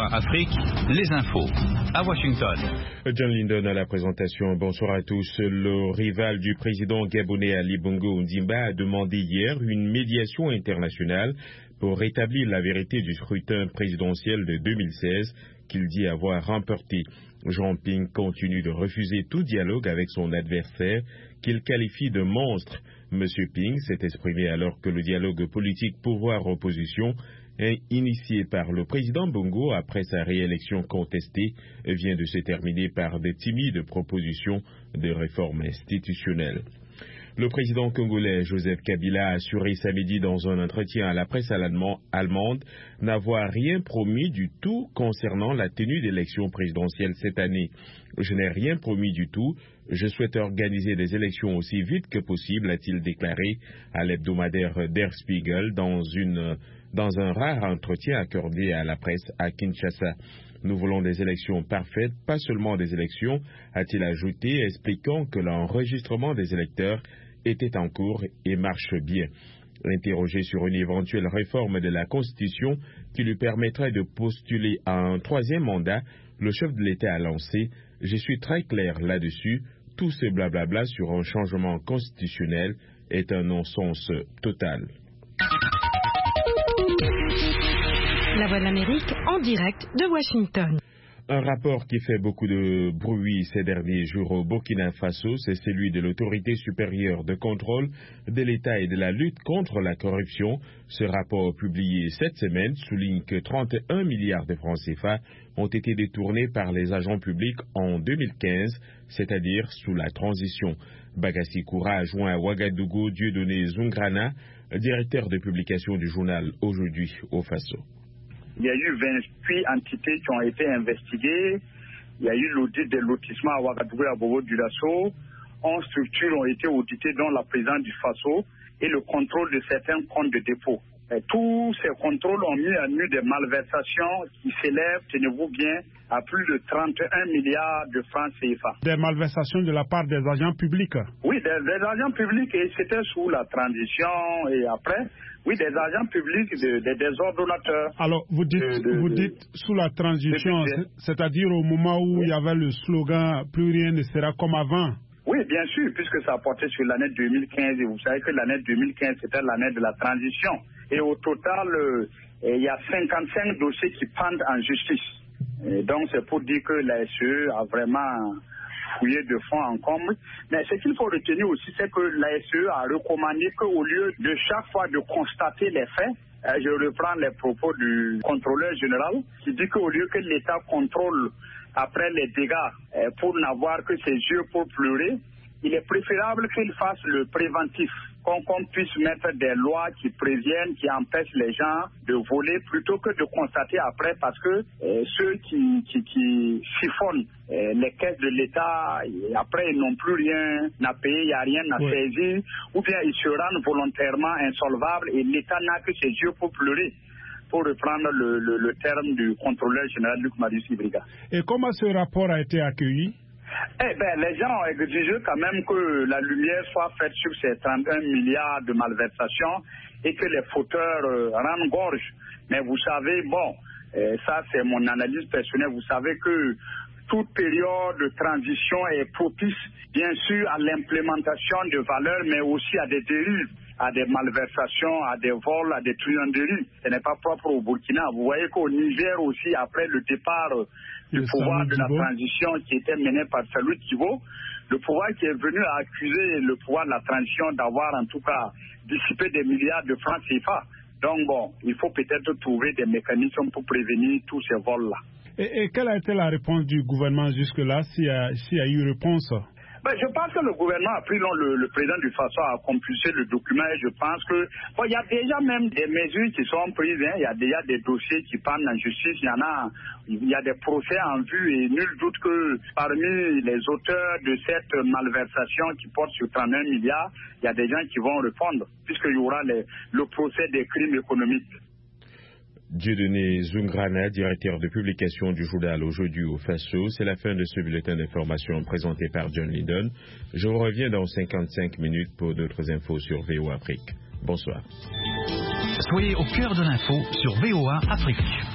Afrique, les infos. À Washington. John Lindon à la présentation. Bonsoir à tous. Le rival du président gabonais Ali Bongo Ondimba a demandé hier une médiation internationale pour rétablir la vérité du scrutin présidentiel de 2016 qu'il dit avoir remporté. Jean Ping continue de refuser tout dialogue avec son adversaire qu'il qualifie de monstre. M. Ping s'est exprimé alors que le dialogue politique pouvoir-opposition initié par le président Bongo après sa réélection contestée vient de se terminer par de timides propositions de réforme institutionnelle. Le président congolais Joseph Kabila a assuré samedi dans un entretien à la presse allemande n'avoir rien promis du tout concernant la tenue d'élections présidentielles cette année. Je n'ai rien promis du tout. Je souhaite organiser des élections aussi vite que possible, a-t-il déclaré à l'hebdomadaire Der Spiegel dans un rare entretien accordé à la presse à Kinshasa. Nous voulons des élections parfaites, pas seulement des élections, a-t-il ajouté, expliquant que l'enregistrement des électeurs était en cours et marche bien. Interrogé sur une éventuelle réforme de la Constitution qui lui permettrait de postuler à un troisième mandat, le chef de l'État a lancé « Je suis très clair là-dessus, tout ce blablabla sur un changement constitutionnel est un non-sens total. » La Voix de l'Amérique en direct de Washington. Un rapport qui fait beaucoup de bruit ces derniers jours au Burkina Faso, c'est celui de l'autorité supérieure de contrôle de l'État et de la lutte contre la corruption. Ce rapport publié cette semaine souligne que 31 milliards de francs CFA ont été détournés par les agents publics en 2015, c'est-à-dire sous la transition. Bagassi Koura a joint à Ouagadougou Dieudonné Zungrana, directeur de publication du journal Aujourd'hui au Faso. Il y a eu 28 entités qui ont été investiguées. Il y a eu l'audit des lotissements à Ouagadougou et à Bobo-Dioulasso. 11 structures ont été auditées, dont la présidence du Faso et le contrôle de certains comptes de dépôt. Et tous ces contrôles ont mis à nu des malversations qui s'élèvent, tenez-vous bien, à plus de 31 milliards de francs CFA. Des malversations de la part des agents publics? Oui, des agents publics, et c'était sous la transition et après. Oui, des agents publics, des ordonnateurs. Alors, vous dites sous la transition, c'est-à-dire au moment où il y avait le slogan « Plus rien ne sera comme avant ». Oui, bien sûr, puisque ça portait sur l'année 2015, et vous savez que l'année 2015, c'était l'année de la transition. Et au total, il y a 55 dossiers qui pendent en justice. Et donc, c'est pour dire que la SE a vraiment fouillé de fond en comble. Mais ce qu'il faut retenir aussi, c'est que la SE a recommandé qu'au lieu de chaque fois de constater les faits, je reprends les propos du contrôleur général, qui dit qu'au lieu que l'État contrôle après les dégâts pour n'avoir que ses yeux pour pleurer, il est préférable qu'il fasse le préventif, qu'on puisse mettre des lois qui préviennent, qui empêchent les gens de voler, plutôt que de constater après, parce que ceux qui siphonnent les caisses de l'État, après ils n'ont plus rien à payer, il n'y a rien à saisir, ou bien ils se rendent volontairement insolvables et l'État n'a que ses yeux pour pleurer, pour reprendre le terme du contrôleur général Luc Marius Ibriga. Et comment ce rapport a été accueilli? Les gens ont exigé quand même que la lumière soit faite sur ces 31 milliards de malversations et que les fauteurs rendent gorge. Mais vous savez, ça c'est mon analyse personnelle, vous savez que toute période de transition est propice, bien sûr, à l'implémentation de valeurs, mais aussi à des dérives, à des malversations, à des vols, à des truanderies. Ce n'est pas propre au Burkina. Vous voyez qu'au Niger aussi, après le départ du pouvoir de la transition qui était mené par Salou Kibo, le pouvoir qui est venu à accuser le pouvoir de la transition d'avoir en tout cas dissipé des milliards de francs CFA. Donc il faut peut-être trouver des mécanismes pour prévenir tous ces vols-là. Et quelle a été la réponse du gouvernement jusque-là, s'il y a eu réponse? Je pense que le gouvernement a pris le président du Faso a compulsé le document et je pense que il y a déjà même des mesures qui sont prises, il y a déjà des dossiers qui pendent en justice, il y a des procès en vue et nul doute que parmi les auteurs de cette malversation qui porte sur 31 milliards, il y a des gens qui vont répondre puisqu'il y aura le procès des crimes économiques. Dieudonné Zungrana, directeur de publication du journal Aujourd'hui au Faso. C'est la fin de ce bulletin d'information présenté par John Lindon. Je vous reviens dans 55 minutes pour d'autres infos sur VOA Afrique. Bonsoir. Soyez au cœur de l'info sur VOA Afrique.